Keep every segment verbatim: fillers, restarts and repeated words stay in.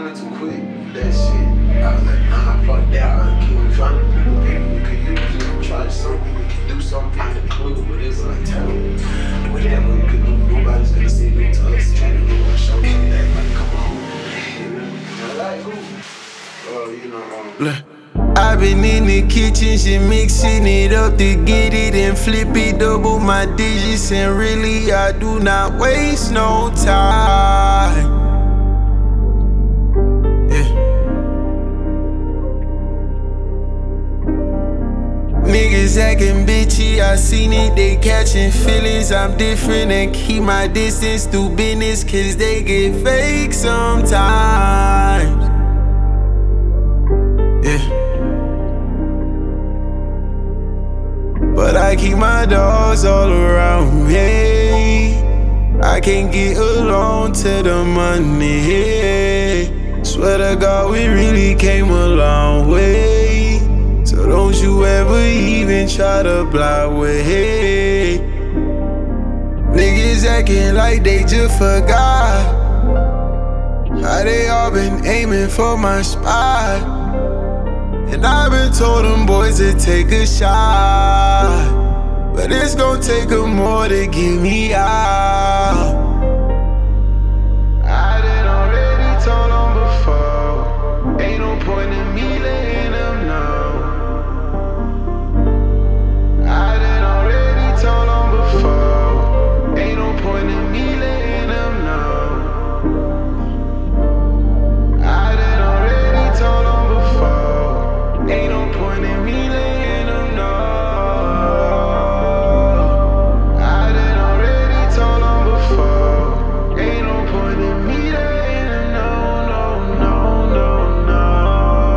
wanted to quit that shit. I was like, nah, fuck that. I keep trying to people you can use, you know, try something, you can do something in the club, but it's like, tell me, whatever you can do, nobody's gonna say no to us. Trying to do our show like that, like, come on. I like who? Well, you know, um, I've been in the kitchen, she mixing it up to get it and flip it, double my digits, and really I do not waste no time. Yeah. Niggas acting bitchy, I seen it, they catching feelings. I'm different and keep my distance through business, cause they get fake sometimes. Yeah. But I keep my dogs all around me. I can't get alone to the money. Swear to God, we really came a long way. So don't you ever even try to block way. Niggas acting like they just forgot how they all been aiming for my spot. And I've been told them boys to take a shot, but it's gon' take them more to get me out. I done already told them before, ain't no point in me letting them know. I done already told them before, ain't no point in me letting them know. I done already told them before, ain't no point in me letting them know. I done already told them before. Ain't no point in me letting them know, no, no, no, no.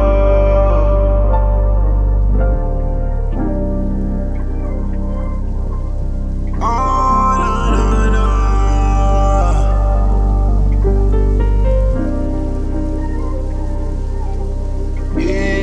Oh, no, no, no. Yeah.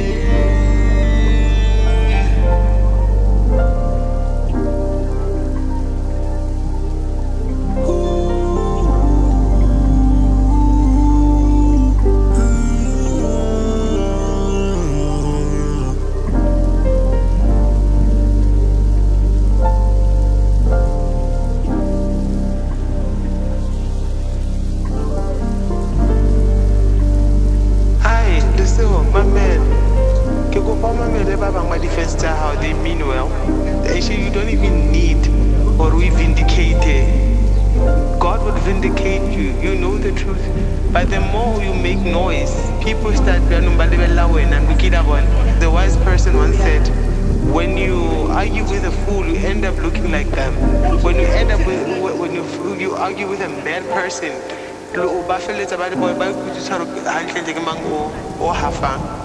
Hi, listen, my man. Can go for my man, about my defense to how they mean well. Actually, you don't even need or we vindicate. God would vindicate you. You know the truth. But the more you make noise, people start and we kid one. The wise person once said, when you argue with a fool, you end up looking like them. When you end up with, when you you argue with a mad person, lo ba feletsa ba le boy ba go tshwara hantle ke mang o o hafa